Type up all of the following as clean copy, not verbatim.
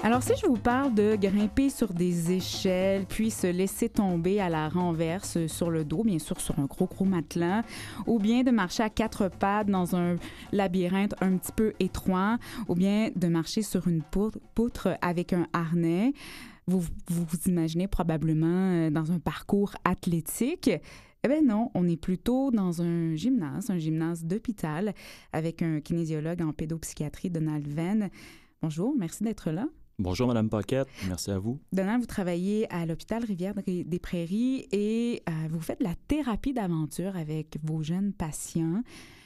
Alors, si je vous parle de grimper sur des échelles, puis se laisser tomber à la renverse sur le dos, bien sûr sur un gros matelas, ou bien de marcher à quatre pattes dans un labyrinthe un petit peu étroit, ou bien de marcher sur une poutre avec un harnais, vous imaginez probablement dans un parcours athlétique. Eh bien non, on est plutôt dans un gymnase d'hôpital avec un kinésiologue en pédopsychiatrie, Donald Venn. Bonjour, merci d'être là. Bonjour, Mme Paquette. Merci à vous. Donald, vous travaillez à l'hôpital Rivière-des-Prairies et vous faites de la thérapie d'aventure avec vos jeunes patients.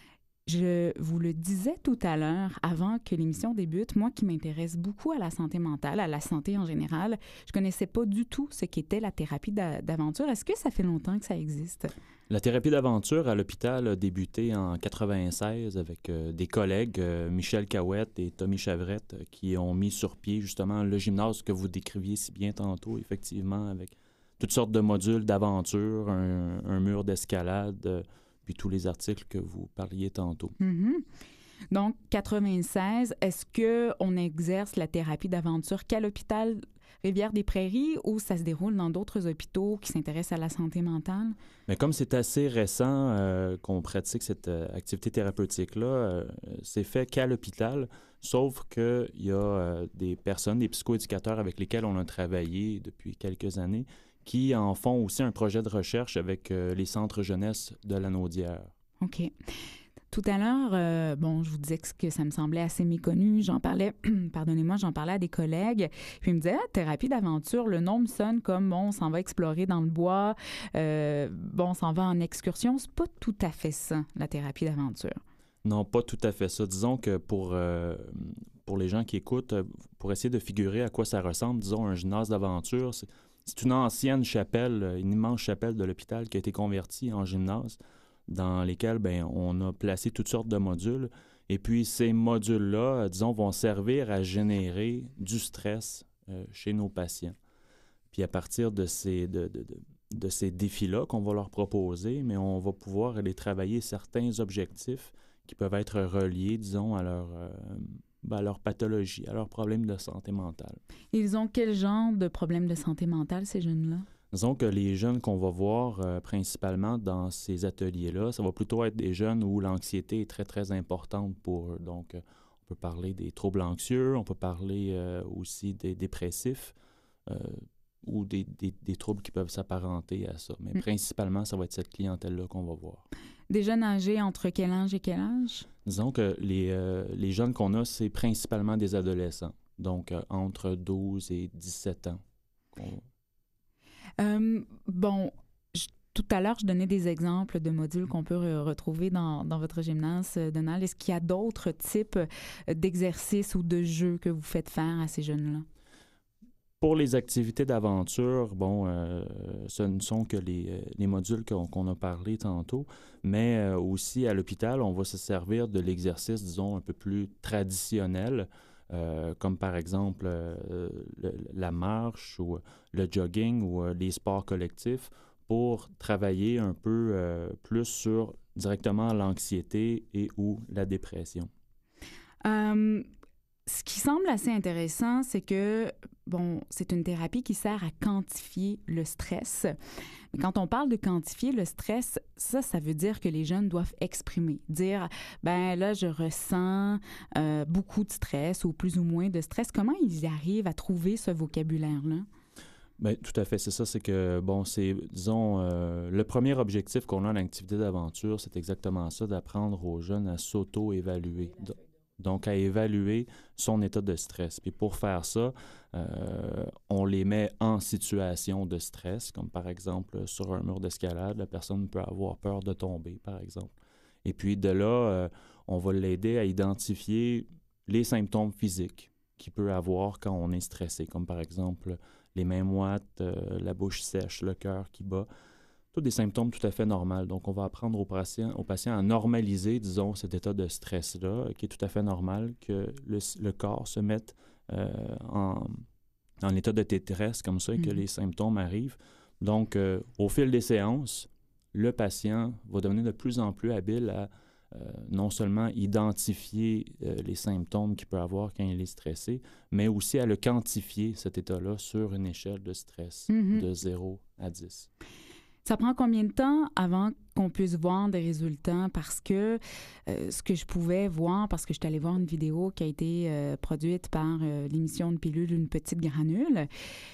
Je vous le disais tout à l'heure, avant que l'émission débute, moi qui m'intéresse beaucoup à la santé mentale, à la santé en général, je connaissais pas du tout ce qu'était la thérapie d'aventure. Est-ce que ça fait longtemps que ça existe? La thérapie d'aventure à l'hôpital a débuté en 1996 avec des collègues, Michel Cahouette et Tommy Chavrette, qui ont mis sur pied justement le gymnase que vous décriviez si bien tantôt, effectivement, avec toutes sortes de modules d'aventure, un mur d'escalade, puis tous les articles que vous parliez tantôt. Mm-hmm. Donc, 96, est-ce qu'on exerce la thérapie d'aventure qu'à l'hôpital Rivière-des-Prairies ou ça se déroule dans d'autres hôpitaux qui s'intéressent à la santé mentale? Mais comme c'est assez récent qu'on pratique cette activité thérapeutique-là, c'est fait qu'à l'hôpital, sauf qu'il y a des personnes, des psychoéducateurs avec lesquels on a travaillé depuis quelques années, qui en font aussi un projet de recherche avec les centres jeunesse de la Naudière. OK. Tout à l'heure, je vous disais que ça me semblait assez méconnu. J'en parlais à des collègues. Puis ils me disaient, thérapie d'aventure, le nom me sonne comme, on s'en va explorer dans le bois, on s'en va en excursion. C'est pas tout à fait ça, la thérapie d'aventure. Non, pas tout à fait ça. Disons que pour les gens qui écoutent, pour essayer de figurer à quoi ça ressemble, disons, un gymnase d'aventure, c'est une ancienne chapelle, une immense chapelle de l'hôpital qui a été convertie en gymnase, dans lesquels on a placé toutes sortes de modules. Et puis, ces modules-là, disons, vont servir à générer du stress chez nos patients. Puis, à partir de ces défis-là qu'on va leur proposer, mais on va pouvoir aller travailler certains objectifs qui peuvent être reliés, disons, à leur pathologie, à leurs problèmes de santé mentale. Ils ont quel genre de problèmes de santé mentale, ces jeunes-là? Disons que les jeunes qu'on va voir principalement dans ces ateliers-là, ça va plutôt être des jeunes où l'anxiété est très, très importante pour eux. Donc, on peut parler des troubles anxieux, on peut parler aussi des dépressifs ou des troubles qui peuvent s'apparenter à ça. Mais principalement, ça va être cette clientèle-là qu'on va voir. Des jeunes âgés entre quel âge et quel âge? Disons que les jeunes qu'on a, c'est principalement des adolescents. Donc, entre 12 et 17 ans. Tout à l'heure, je donnais des exemples de modules qu'on peut retrouver dans votre gymnase, Donald. Est-ce qu'il y a d'autres types d'exercices ou de jeux que vous faites faire à ces jeunes-là? Pour les activités d'aventure, ce ne sont que les modules qu'on a parlé tantôt, mais aussi à l'hôpital, on va se servir de l'exercice, disons, un peu plus traditionnel, comme par exemple la marche ou le jogging ou les sports collectifs pour travailler un peu plus sur directement l'anxiété et ou la dépression. Ce qui semble assez intéressant, c'est que, c'est une thérapie qui sert à quantifier le stress. Mais quand on parle de quantifier le stress, ça veut dire que les jeunes doivent exprimer, dire, là, je ressens beaucoup de stress ou plus ou moins de stress. Comment ils arrivent à trouver ce vocabulaire-là? Bien, tout à fait, c'est ça. C'est que, c'est, disons, le premier objectif qu'on a en activité d'aventure, c'est exactement ça, d'apprendre aux jeunes à s'auto-évaluer. Donc, à évaluer son état de stress. Puis pour faire ça, on les met en situation de stress, comme par exemple sur un mur d'escalade, la personne peut avoir peur de tomber, par exemple. Et puis de là, on va l'aider à identifier les symptômes physiques qu'il peut avoir quand on est stressé, comme par exemple les mains moites, la bouche sèche, le cœur qui bat. Tous des symptômes tout à fait normaux. Donc, on va apprendre aux patients à normaliser, disons, cet état de stress-là, qui est tout à fait normal, que le corps se mette en état de détresse comme ça et que les symptômes arrivent. Donc, au fil des séances, le patient va devenir de plus en plus habile non seulement identifier les symptômes qu'il peut avoir quand il est stressé, mais aussi à le quantifier, cet état-là, sur une échelle de stress de 0 à 10. Ça prend combien de temps avant qu'on puisse voir des résultats? Parce que ce que je pouvais voir, parce que je suis allée voir une vidéo qui a été produite par l'émission de Pilule, une petite granule.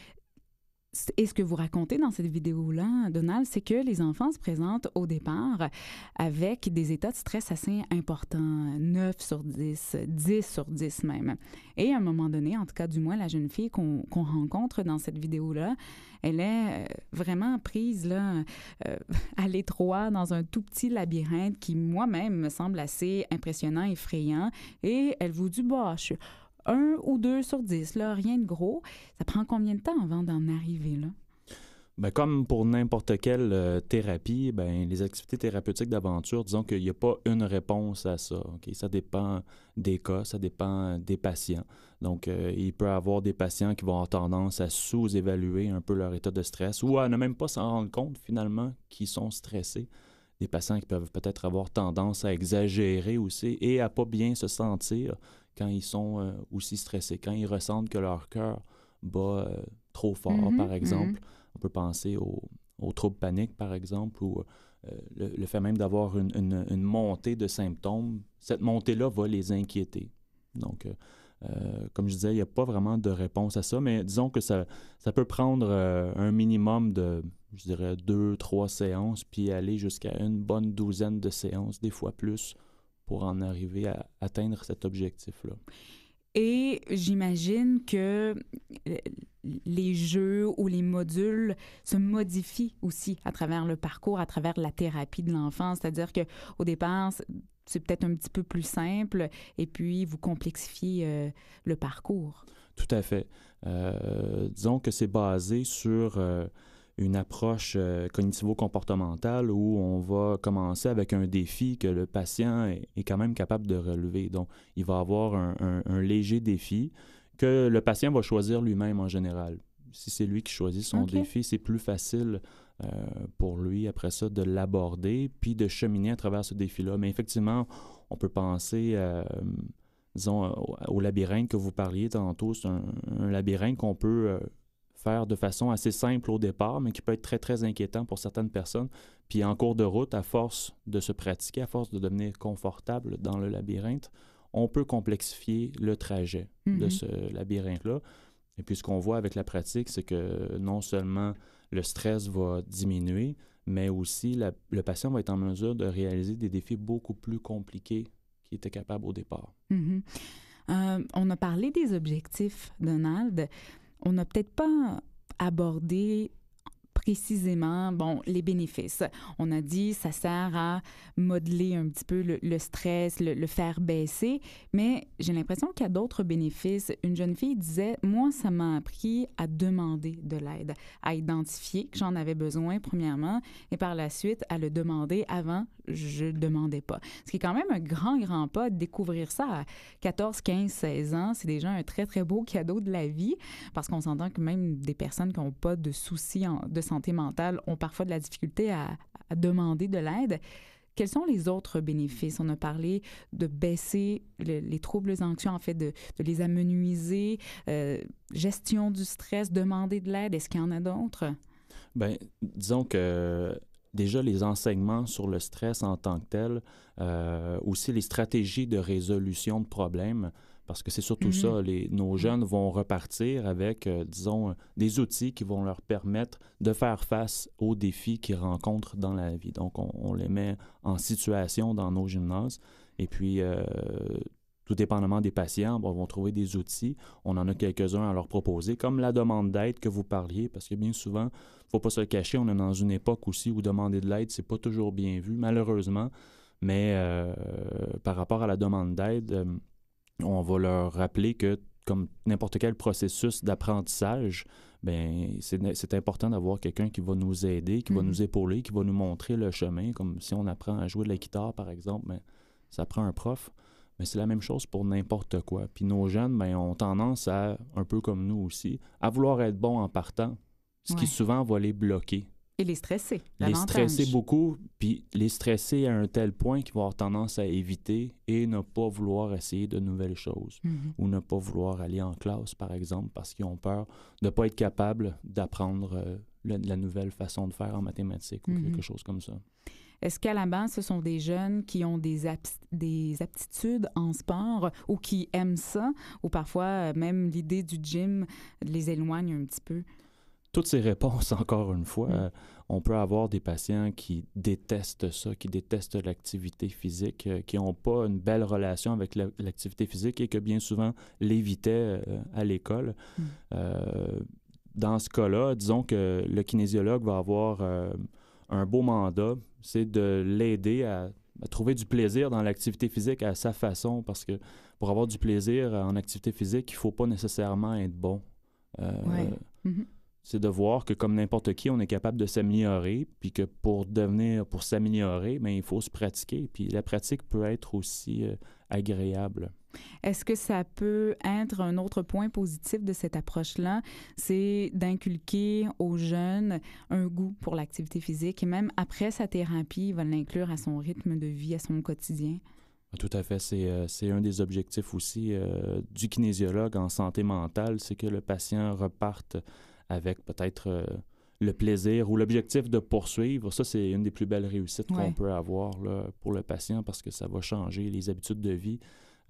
Et ce que vous racontez dans cette vidéo-là, Donald, c'est que les enfants se présentent au départ avec des états de stress assez importants, 9 sur 10, 10 sur 10 même. Et à un moment donné, en tout cas du moins la jeune fille qu'on rencontre dans cette vidéo-là, elle est vraiment prise là, à l'étroit dans un tout petit labyrinthe qui moi-même me semble assez impressionnant, effrayant. Et elle vous dit, bah, je suis 1 ou 2 sur 10, là, rien de gros. Ça prend combien de temps avant d'en arriver là? Bien, comme pour n'importe quelle thérapie, bien, les activités thérapeutiques d'aventure, disons qu'il n'y a pas une réponse à ça. Okay? Ça dépend des cas, ça dépend des patients. Donc, il peut y avoir des patients qui vont avoir tendance à sous-évaluer un peu leur état de stress ou à ne même pas s'en rendre compte finalement qu'ils sont stressés. Des patients qui peuvent peut-être avoir tendance à exagérer aussi et à pas bien se sentir quand ils sont aussi stressés, quand ils ressentent que leur cœur bat trop fort, par exemple. On peut penser aux troubles paniques, par exemple, ou le fait même d'avoir une montée de symptômes. Cette montée-là va les inquiéter. Donc, comme je disais, il n'y a pas vraiment de réponse à ça, mais disons que ça peut prendre un minimum de, je dirais, 2-3 séances, puis aller jusqu'à une bonne douzaine de séances, des fois plus, pour en arriver à atteindre cet objectif-là. Et j'imagine que les jeux ou les modules se modifient aussi à travers le parcours, à travers la thérapie de l'enfant. C'est-à-dire qu'au départ, c'est peut-être un petit peu plus simple et puis vous complexifiez le parcours. Tout à fait. Disons que c'est basé sur une approche cognitivo-comportementale où on va commencer avec un défi que le patient est quand même capable de relever. Donc, il va avoir un léger défi que le patient va choisir lui-même en général. Si c'est lui qui choisit son défi, c'est plus facile pour lui, après ça, de l'aborder puis de cheminer à travers ce défi-là. Mais effectivement, on peut penser disons, au labyrinthe que vous parliez tantôt. C'est un labyrinthe qu'on peut faire de façon assez simple au départ, mais qui peut être très, très inquiétant pour certaines personnes. Puis en cours de route, à force de se pratiquer, à force de devenir confortable dans le labyrinthe, on peut complexifier le trajet de ce labyrinthe-là. Et puis ce qu'on voit avec la pratique, c'est que non seulement le stress va diminuer, mais aussi le patient va être en mesure de réaliser des défis beaucoup plus compliqués qu'il était capable au départ. On a parlé des objectifs, Donald. On n'a peut-être pas abordé précisément, bon, les bénéfices. On a dit ça sert à modeler un petit peu le stress, le faire baisser, mais j'ai l'impression qu'il y a d'autres bénéfices. Une jeune fille disait, moi, ça m'a appris à demander de l'aide, à identifier que j'en avais besoin, premièrement, et par la suite, à le demander avant, je ne le demandais pas. Ce qui est quand même un grand, grand pas de découvrir ça à 14, 15, 16 ans. C'est déjà un très, très beau cadeau de la vie, parce qu'on s'entend que même des personnes qui n'ont pas de soucis de santé mentale ont parfois de la difficulté à demander de l'aide. Quels sont les autres bénéfices? On a parlé de baisser les troubles anxieux, en fait, de les amenuiser, gestion du stress, demander de l'aide. Est-ce qu'il y en a d'autres? Bien, disons que déjà les enseignements sur le stress en tant que tel, aussi les stratégies de résolution de problèmes, parce que c'est surtout ça, nos jeunes vont repartir avec, disons, des outils qui vont leur permettre de faire face aux défis qu'ils rencontrent dans la vie. Donc, on les met en situation dans nos gymnases et puis, tout dépendamment des patients, vont trouver des outils. On en a quelques-uns à leur proposer, comme la demande d'aide que vous parliez, parce que bien souvent, il ne faut pas se le cacher, on est dans une époque aussi où demander de l'aide, c'est pas toujours bien vu, malheureusement. Mais par rapport à la demande d'aide, on va leur rappeler que, comme n'importe quel processus d'apprentissage, bien, c'est important d'avoir quelqu'un qui va nous aider, qui va nous épauler, qui va nous montrer le chemin. Comme si on apprend à jouer de la guitare, par exemple, bien, ça prend un prof. Mais c'est la même chose pour n'importe quoi. Puis nos jeunes, bien, ont tendance à, un peu comme nous aussi, à vouloir être bons en partant, ce qui souvent va les bloquer Et les stresser, les davantage. stresser beaucoup, puis les stresser à un tel point qu'ils vont avoir tendance à éviter et ne pas vouloir essayer de nouvelles choses ou ne pas vouloir aller en classe, par exemple, parce qu'ils ont peur de ne pas être capables d'apprendre la nouvelle façon de faire en mathématiques ou quelque chose comme ça. Est-ce qu'à la base, ce sont des jeunes qui ont des aptitudes en sport ou qui aiment ça, ou parfois même l'idée du gym les éloigne un petit peu? Toutes ces réponses, encore une fois, on peut avoir des patients qui détestent ça, qui détestent l'activité physique, qui n'ont pas une belle relation avec l'activité physique et que bien souvent l'évitaient à l'école. Dans ce cas-là, disons que le kinésiologue va avoir un beau mandat, c'est de l'aider à trouver du plaisir dans l'activité physique à sa façon, parce que pour avoir du plaisir en activité physique, il ne faut pas nécessairement être bon. C'est de voir que comme n'importe qui, on est capable de s'améliorer, puis que pour s'améliorer, il faut se pratiquer. Puis la pratique peut être aussi agréable. Est-ce que ça peut être un autre point positif de cette approche-là? C'est d'inculquer aux jeunes un goût pour l'activité physique et même après sa thérapie, il va l'inclure à son rythme de vie, à son quotidien. Tout à fait. C'est un des objectifs aussi du kinésiologue en santé mentale, c'est que le patient reparte avec peut-être le plaisir ou l'objectif de poursuivre. Ça, c'est une des plus belles réussites qu'on peut avoir là, pour le patient parce que ça va changer les habitudes de vie.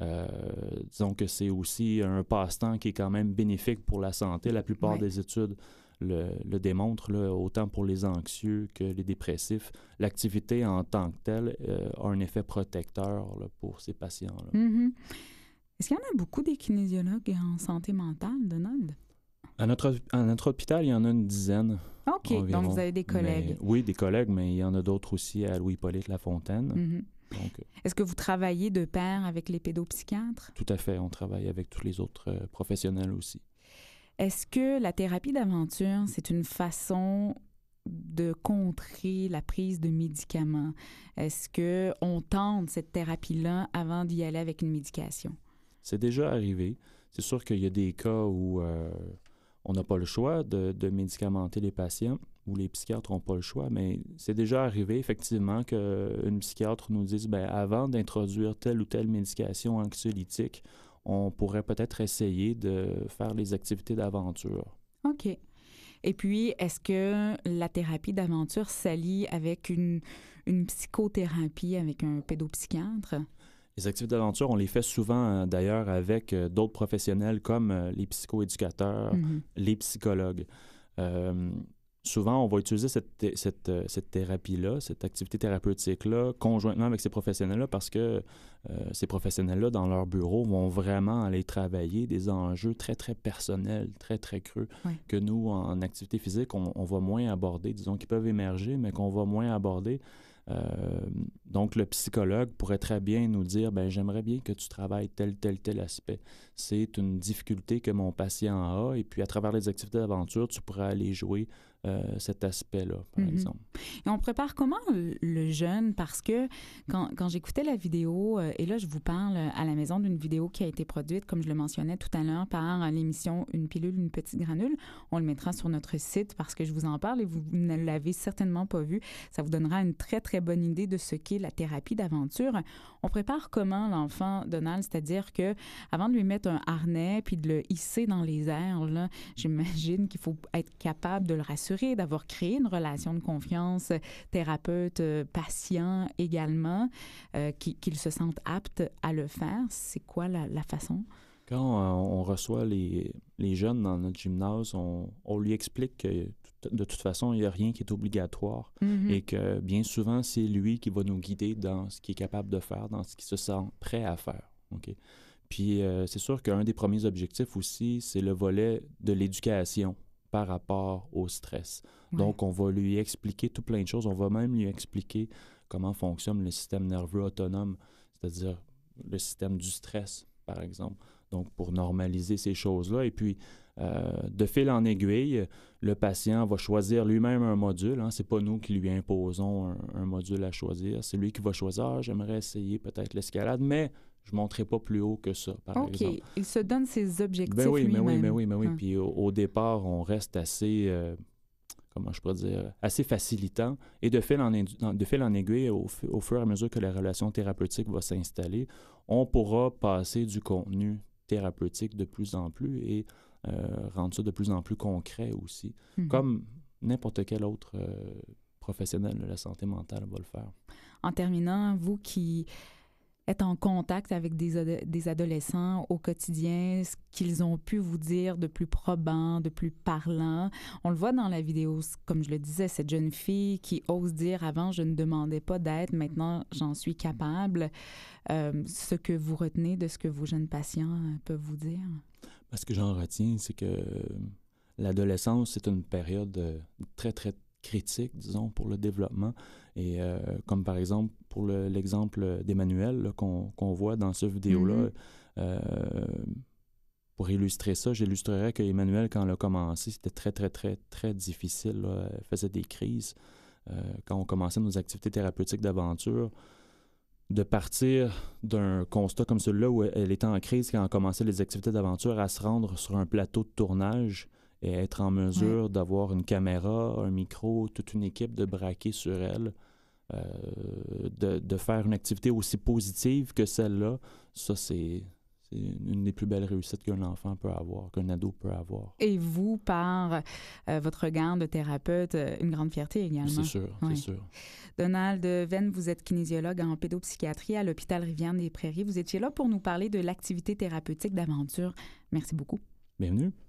Disons que c'est aussi un passe-temps qui est quand même bénéfique pour la santé. La plupart des études le démontrent, là, autant pour les anxieux que les dépressifs. L'activité en tant que telle a un effet protecteur là, pour ces patients-là. Est-ce qu'il y en a beaucoup des kinésiologues en santé mentale, Donald? À notre hôpital, il y en a une dizaine. OK, environ. Donc vous avez des collègues. Oui, des collègues, mais il y en a d'autres aussi à Louis-Hippolyte Lafontaine. Donc, est-ce que vous travaillez de pair avec les pédopsychiatres? Tout à fait, on travaille avec tous les autres professionnels aussi. Est-ce que la thérapie d'aventure, c'est une façon de contrer la prise de médicaments? Est-ce qu'on tente cette thérapie-là avant d'y aller avec une médication? C'est déjà arrivé. C'est sûr qu'il y a des cas où on n'a pas le choix de médicamenter les patients ou les psychiatres n'ont pas le choix, mais c'est déjà arrivé effectivement qu'une psychiatre nous dise avant d'introduire telle ou telle médication anxiolytique, on pourrait peut-être essayer de faire les activités d'aventure. OK. Et puis, est-ce que la thérapie d'aventure s'allie avec une psychothérapie avec un pédopsychiatre? Les activités d'aventure, on les fait souvent d'ailleurs avec d'autres professionnels comme les psychoéducateurs, les psychologues. Souvent, on va utiliser cette thérapie-là, cette activité thérapeutique-là, conjointement avec ces professionnels-là parce que ces professionnels-là, dans leur bureau, vont vraiment aller travailler des enjeux très, très personnels, très, très creux, que nous, en activité physique, on va moins aborder, disons, qui peuvent émerger, mais qu'on va moins aborder. Donc, le psychologue pourrait très bien nous dire j'aimerais bien que tu travailles tel aspect. C'est une difficulté que mon patient a, et puis à travers les activités d'aventure, tu pourrais aller jouer cet aspect-là, par exemple. Et on prépare comment le jeune? Parce que quand j'écoutais la vidéo, et là, je vous parle à la maison d'une vidéo qui a été produite, comme je le mentionnais tout à l'heure, par l'émission Une pilule, une petite granule. On le mettra sur notre site parce que je vous en parle et vous ne l'avez certainement pas vu. Ça vous donnera une très, très bonne idée de ce qu'est la thérapie d'aventure. On prépare comment l'enfant, Donald? C'est-à-dire que avant de lui mettre un harnais puis de le hisser dans les airs, là, j'imagine qu'il faut être capable de le rassurer, d'avoir créé une relation de confiance thérapeute-patient également, qu'il se sente apte à le faire. C'est quoi la façon? Quand on reçoit les jeunes dans notre gymnase, on lui explique que de toute façon, il n'y a rien qui est obligatoire et que bien souvent, c'est lui qui va nous guider dans ce qu'il est capable de faire, dans ce qu'il se sent prêt à faire. Okay? Puis, c'est sûr qu'un des premiers objectifs aussi, c'est le volet de l'éducation par rapport au stress. Donc, on va lui expliquer tout plein de choses. On va même lui expliquer comment fonctionne le système nerveux autonome, c'est-à-dire le système du stress, par exemple. Donc, pour normaliser ces choses-là. Et puis, de fil en aiguille, le patient va choisir lui-même un module. Ce n'est pas nous qui lui imposons un module à choisir. C'est lui qui va choisir. J'aimerais essayer peut-être l'escalade, mais je ne monterai pas plus haut que ça, par exemple. OK. Il se donne ses objectifs lui-même. Mais oui. Puis au départ, on reste assez... comment je pourrais dire, assez facilitant. Et de fil en aiguille, au fur et à mesure que la relation thérapeutique va s'installer, on pourra passer du contenu thérapeutique de plus en plus et rendre ça de plus en plus concret aussi, comme n'importe quel autre professionnel de la santé mentale va le faire. En terminant, vous qui êtes en contact avec des adolescents au quotidien, ce qu'ils ont pu vous dire de plus probant, de plus parlant. On le voit dans la vidéo, comme je le disais, cette jeune fille qui ose dire « Avant, je ne demandais pas d'aide, maintenant, j'en suis capable ». Ce que vous retenez de ce que vos jeunes patients peuvent vous dire? Ce que j'en retiens, c'est que l'adolescence, c'est une période très, très critique, disons, pour le développement. Et comme par exemple, pour l'exemple d'Emmanuel là, qu'on voit dans cette vidéo-là, pour illustrer ça, j'illustrerais qu'Emmanuel, quand elle a commencé, c'était très, très, très, très difficile. Là. Elle faisait des crises. Quand on commençait nos activités thérapeutiques d'aventure, de partir d'un constat comme celui-là où elle était en crise quand on commençait les activités d'aventure, à se rendre sur un plateau de tournage et être en mesure d'avoir une caméra, un micro, toute une équipe de braquer sur elle, de faire une activité aussi positive que celle-là, ça c'est une des plus belles réussites qu'un enfant peut avoir, qu'un ado peut avoir. Et vous, par votre regard de thérapeute, une grande fierté également. C'est sûr, c'est sûr. Donald Venn, vous êtes kinésiologue en pédopsychiatrie à l'hôpital Rivière-des-Prairies. Vous étiez là pour nous parler de l'activité thérapeutique d'aventure. Merci beaucoup. Bienvenue.